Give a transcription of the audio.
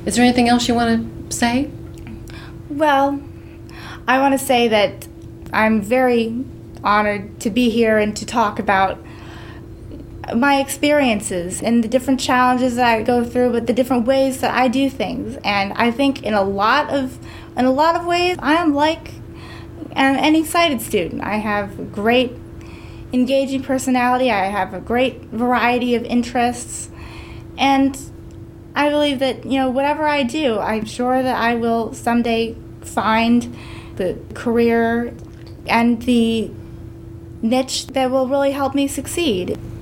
Is there anything else you want to say? Well, I want to say that I'm very honored to be here and to talk about my experiences and the different challenges that I go through, but the different ways that I do things. And I think in a lot of ways, I am like an excited student. I have a great, engaging personality. I have a great variety of interests, and I believe that whatever I do, I'm sure that I will someday find the career and the niche that will really help me succeed.